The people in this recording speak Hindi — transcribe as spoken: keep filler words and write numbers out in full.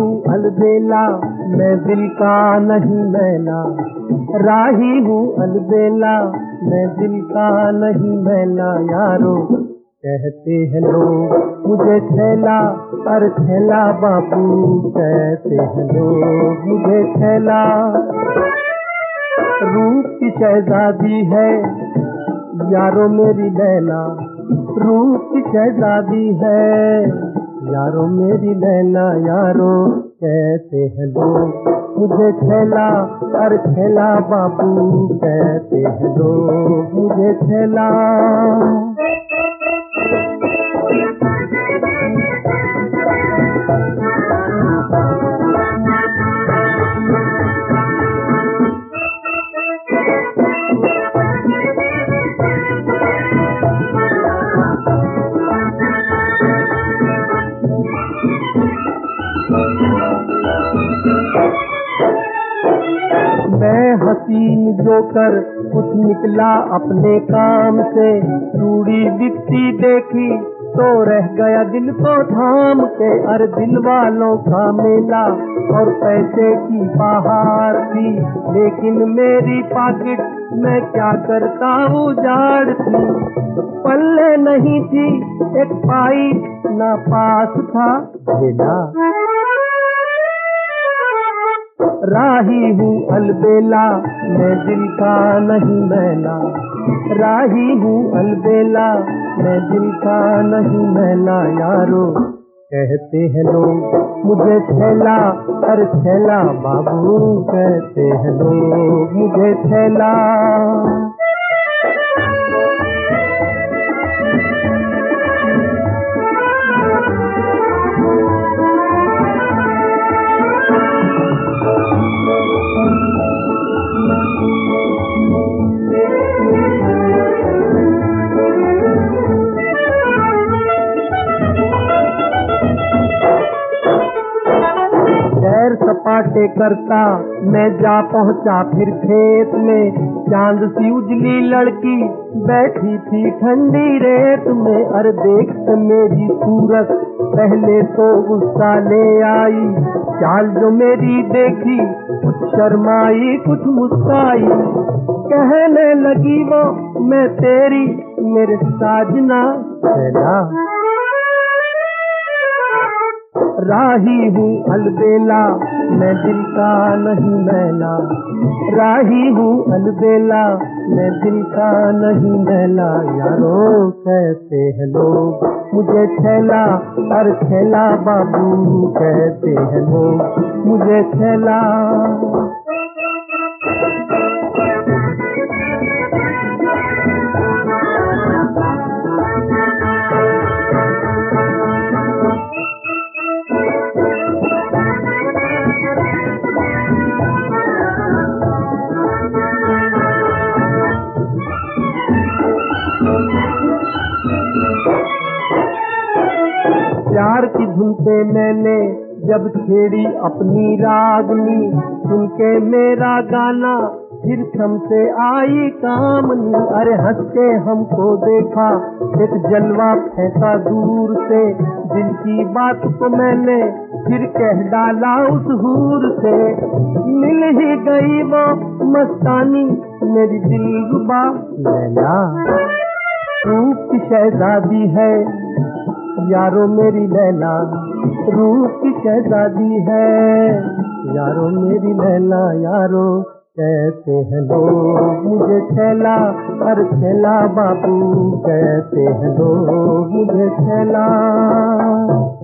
हूँ अलबेला मैं दिल का नहीं मैला, राही हूँ अलबेला मैं दिल का नहीं मैला। यारो कहते हैं लोग मुझे थैला, पर थैला बाबू कहते हैं लोग मुझे थैला। रूप की शहजादी है यारो मेरी लैला, रूप की शहजादी है यारो मेरी लैला। यारो कहते हैं लोग मुझे थैला, पर थैला बाबू कहते हैं लोग मुझे थैला। मैं हसीन जोकर कुछ निकला अपने काम से, चूड़ी बिकती देखी तो रह गया दिल को थाम के। अरे दिल वालों का मेला और पैसे की बहार थी, लेकिन मेरी पॉकेट में क्या करता उजाड़ थी। पल्ले नहीं थी एक पाई ना पास था बेला, राही हूँ अलबेला मैं दिल का नहीं मैला, राही हूँ अलबेला मैं दिल का नहीं मैला। यारो कहते हैं लोग मुझे थैला, पर थैला बाबू कहते हैं लोग मुझे थैला। सपाटे करता मैं जा पहुंचा फिर खेत में, चांद सी उजली लड़की बैठी थी ठंडी रेत में। अरे देख मेरी सूरत पहले तो गुस्सा ले आई, चाल जो मेरी देखी कुछ शर्माई कुछ मुस्काई। कहने लगी वो मैं तेरी मेरे साजना थैला, राही हूँ अलबेला मैं दिल का नहीं मैला, राही हूँ अलबेला मैं दिल का नहीं मैला। यारो कहते हैं लोग मुझे थैला, और थैला बाबू कहते हैं लोग मुझे थैला। प्यार की धुन पे मैंने जब छेड़ी अपनी रागनी, सुन के मेरा गाना फिर थम से आई कामनी। अरे हंस के हमको देखा एक जलवा फेंका दूर से, दिल की बात को मैंने फिर कह डाला उस हूर से। मिल ही गई वो मस्तानी मेरी दिलरुबा लैला, रूप की शहजादी है यारो मेरी लैला, रूप की शहजादी है यारो मेरी लैला। यारो कहते हैं लोग मुझे थैला, पर थैला बाबू कहते हैं लोग मुझे थैला।